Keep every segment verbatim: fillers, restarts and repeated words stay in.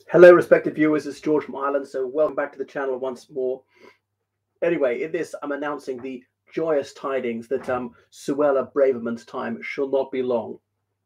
Hello, respected viewers. It's George from Ireland. So, welcome back to the channel once more. Anyway, in this, I'm announcing the joyous tidings that um, Suella Braverman's time shall not be long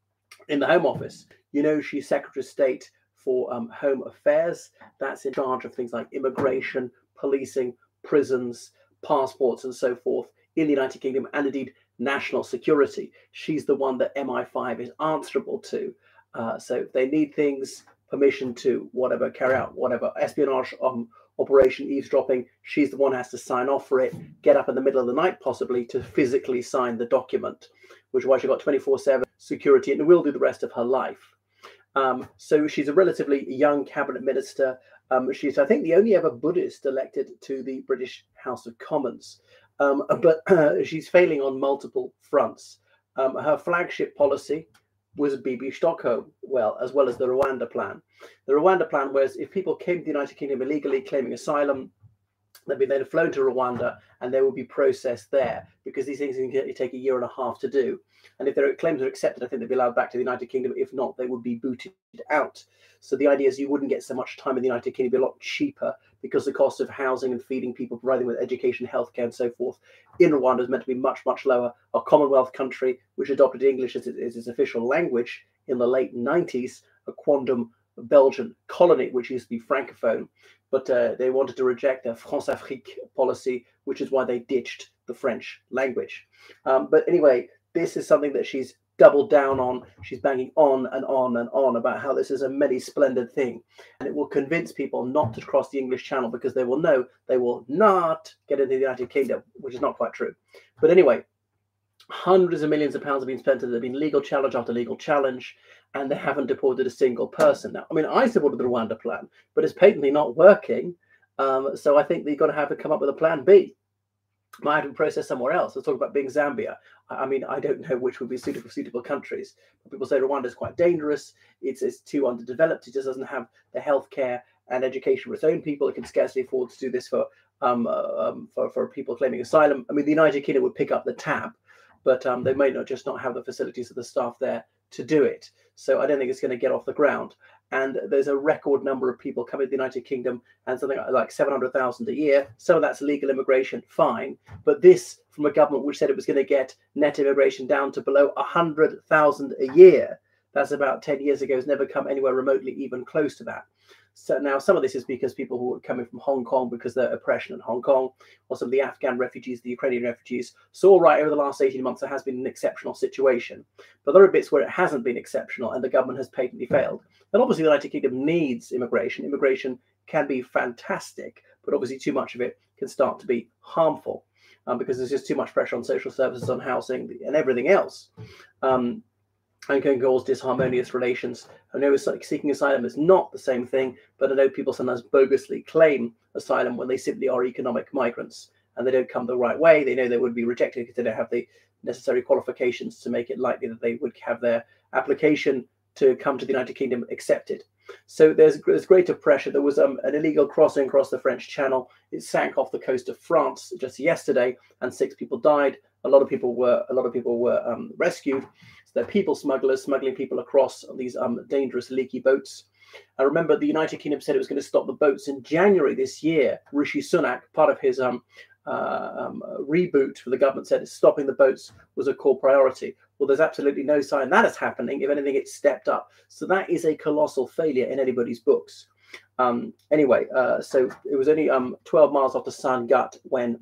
in the Home Office. You know, she's Secretary of State for um, Home Affairs. That's in charge of things like immigration, policing, prisons, passports, and so forth in the United Kingdom, and indeed national security. She's the one that M I five is answerable to. Uh, so, if they need things, permission to whatever, carry out whatever espionage um, operation, eavesdropping, she's the one who has to sign off for it, get up in the middle of the night possibly to physically sign the document, which is why she got twenty-four seven security and will do the rest of her life. Um, so she's a relatively young cabinet minister. Um, she's, I think, the only ever Buddhist elected to the British House of Commons, um, but uh, she's failing on multiple fronts. Um, her flagship policy was Bibi Stockholm, well, as well as the Rwanda plan. The Rwanda plan was if people came to the United Kingdom illegally claiming asylum, they'd be then flown to Rwanda and they would be processed there, because these things can take a year and a half to do. And if their claims are accepted, I think they'd be allowed back to the United Kingdom. If not, they would be booted out. So the idea is you wouldn't get so much time in the United Kingdom, it'd be a lot cheaper, because the cost of housing and feeding people, providing with education, healthcare, and so forth in Rwanda is meant to be much, much lower. A Commonwealth country which adopted English as its official language in the late nineties, a quondam Belgian colony, which used to be Francophone, but uh, they wanted to reject their France-Afrique policy, which is why they ditched the French language. Um, but anyway, this is something that she's doubled down on. She's banging on and on and on about how this is a many splendid thing, and it will convince people not to cross the English Channel, because they will know they will not get into the United Kingdom, which is not quite true. But anyway, hundreds of millions of pounds have been spent. There have been legal challenge after legal challenge, and they haven't deported a single person. Now, I mean, I supported the Rwanda plan, but it's patently not working. Um, so I think they've got to have to come up with a plan B. Might have been processed somewhere else. Let's talk about being Zambia. I mean, I don't know which would be suitable suitable countries. But people say Rwanda is quite dangerous. It's, it's too underdeveloped. It just doesn't have the healthcare and education for its own people. It can scarcely afford to do this for um, uh, um for, for people claiming asylum. I mean, the United Kingdom would pick up the tab, but um, they may not just not have the facilities or the staff there to do it. So I don't think it's going to get off the ground. And there's a record number of people coming to the United Kingdom, and something like seven hundred thousand a year. Some of that's legal immigration, fine. But this from a government which said it was going to get net immigration down to below one hundred thousand a year. That's about ten years ago, has never come anywhere remotely even close to that. So now some of this is because people who are coming from Hong Kong because of the oppression in Hong Kong, or some of the Afghan refugees, the Ukrainian refugees. So all right, over the last eighteen months, there has been an exceptional situation. But there are bits where it hasn't been exceptional and the government has patently failed. And obviously the United Kingdom needs immigration. Immigration can be fantastic, but obviously too much of it can start to be harmful um, because there's just too much pressure on social services, on housing and everything else. Um, and can cause disharmonious relations. I know seeking asylum is not the same thing, but I know people sometimes bogusly claim asylum when they simply are economic migrants and they don't come the right way. They know they would be rejected because they don't have the necessary qualifications to make it likely that they would have their application to come to the United Kingdom accepted. So there's, there's greater pressure. There was um, an illegal crossing across the French Channel. It sank off the coast of France just yesterday, and six people died. A lot of people were a lot of people were um, rescued. So they're people smugglers smuggling people across these um, dangerous, leaky boats. I remember the United Kingdom said it was going to stop the boats in January this year. Rishi Sunak, part of his um, uh, um, reboot for the government, said stopping the boats was a core priority. Well, there's absolutely no sign that is happening. If anything, it's stepped up. So that is a colossal failure in anybody's books. Um, anyway, uh, so it was only um, twelve miles off the Sangatte when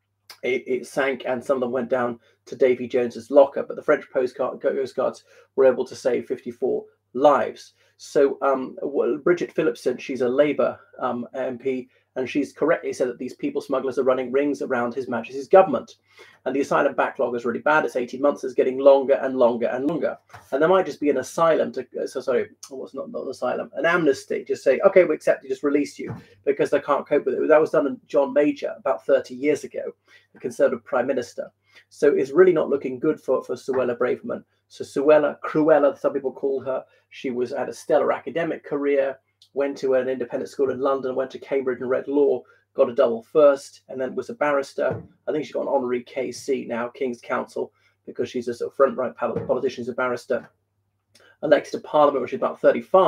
It, it sank, and some of them went down to Davy Jones's locker. But the French postcard, Coast Guards were able to save fifty-four lives. So um, well, Bridget Phillipson, she's a Labour um, M P, and she's correctly said that these people smugglers are running rings around His Majesty's government. And the asylum backlog is really bad. It's eighteen months. It's getting longer and longer and longer. And there might just be an asylum to, so sorry, what's not, not an asylum, an amnesty. Just say, okay, we accept you, just release you because they can't cope with it. That was done in John Major about thirty years ago, the Conservative Prime Minister. So it's really not looking good for, for Suella Braverman. So Suella, Cruella, some people call her. She was had a stellar academic career, went to an independent school in London, went to Cambridge and read law, got a double first, and then was a barrister. I think she got an honorary K C now, King's Counsel, because she's a sort of front-right politician, she's a barrister. Elected to Parliament when she's about thirty-five,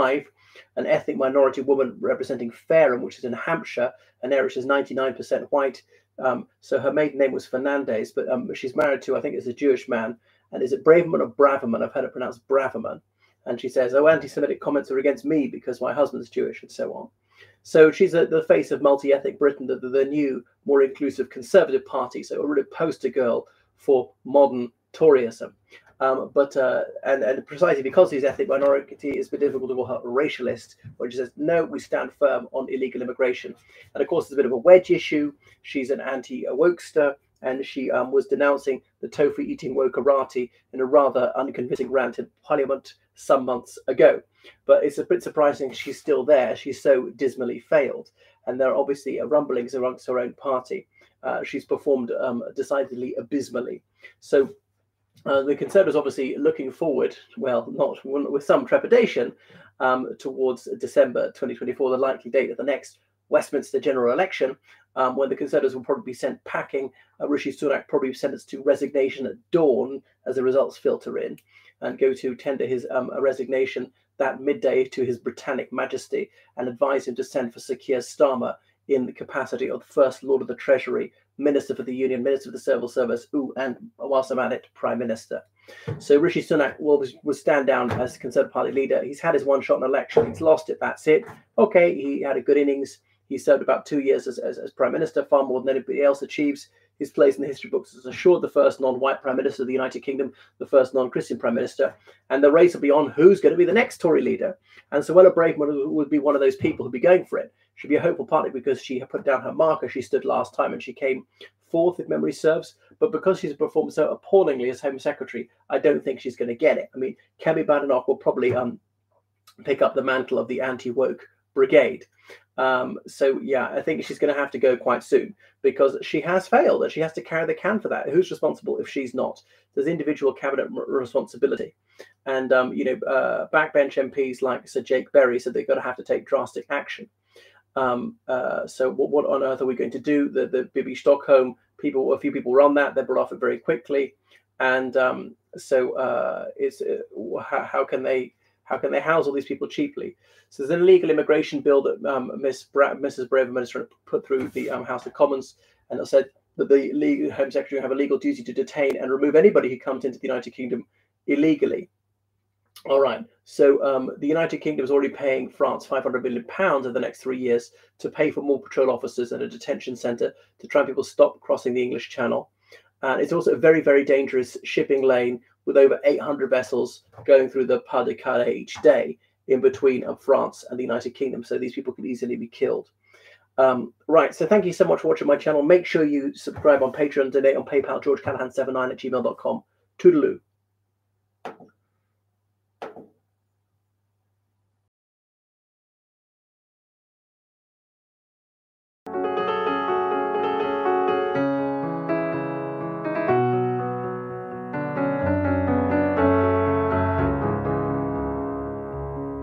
an ethnic minority woman representing Fareham, which is in Hampshire, an area which is ninety-nine percent white. Um, so her maiden name was Fernandez, but um, she's married to, I think it's a Jewish man. And is it Braverman or Braverman? I've heard it pronounced Braverman. And she says, oh, anti-Semitic comments are against me because my husband's Jewish and so on. So she's a, the face of multi-ethnic Britain, the, the, the new, more inclusive Conservative Party. So a really poster girl for modern Toryism. Um, but uh, and, and precisely because he's ethnic minority, it's been difficult to call her a racialist, where she says, no, we stand firm on illegal immigration. And of course, it's a bit of a wedge issue. She's an anti-wokester, and she um, was denouncing the tofu-eating wokerati in a rather unconvincing rant in Parliament some months ago. But it's a bit surprising she's still there. She's so dismally failed. And there are obviously rumblings amongst her own party. Uh, she's performed um, decidedly abysmally. So Uh, the Conservatives obviously looking forward, well, not with some trepidation, um, towards December twenty twenty-four, the likely date of the next Westminster general election, um, when the Conservatives will probably be sent packing. Uh, Rishi Sunak probably sentenced to resignation at dawn as the results filter in, and go to tender his um, resignation that midday to His Britannic Majesty and advise him to send for Sir Keir Starmer in the capacity of the First Lord of the Treasury, Minister for the Union, Minister of the Civil Service, ooh, and whilst I'm at it, Prime Minister. So Rishi Sunak will, will stand down as Conservative Party leader. He's had his one shot in an election. He's lost it. That's it. Okay, he had a good innings. He served about two years as, as, as Prime Minister, far more than anybody else achieves. His place in the history books is assured the first non-white Prime Minister of the United Kingdom, the first non-Christian Prime Minister. And the race will be on who's going to be the next Tory leader. And Suella Braverman would be one of those people who'd be going for it. She'd be a hopeful partly because she had put down her marker. She stood last time and she came fourth, if memory serves. But because she's performed so appallingly as Home Secretary, I don't think she's going to get it. I mean, Kemi Badenoch will probably um, pick up the mantle of the anti-woke brigade. Um, so, yeah, I think she's going to have to go quite soon because she has failed and she has to carry the can for that. Who's responsible if she's not? There's individual cabinet responsibility. And, um, you know, uh, backbench M Ps like Sir Jake Berry said they're going to have to take drastic action. Um, uh, so what, what on earth are we going to do? The, the B B Stockholm people, a few people were on that. They brought off it very quickly. And um, so uh, it's, uh, how, how can they how can they house all these people cheaply? So there's an illegal immigration bill that um, Miss Bra Missus Braverman is trying to put through the um, House of Commons, and it said that the legal, Home Secretary have a legal duty to detain and remove anybody who comes into the United Kingdom illegally. All right, so um, the United Kingdom is already paying France five hundred million pounds over the next three years to pay for more patrol officers and a detention centre to try and people stop crossing the English Channel. And it's also a very, very dangerous shipping lane with over eight hundred vessels going through the Pas de Calais each day in between um, France and the United Kingdom. So these people could easily be killed. Um, right, so thank you so much for watching my channel. Make sure you subscribe on Patreon, donate on PayPal, george callahan seventy-nine at gmail dot com. Toodaloo.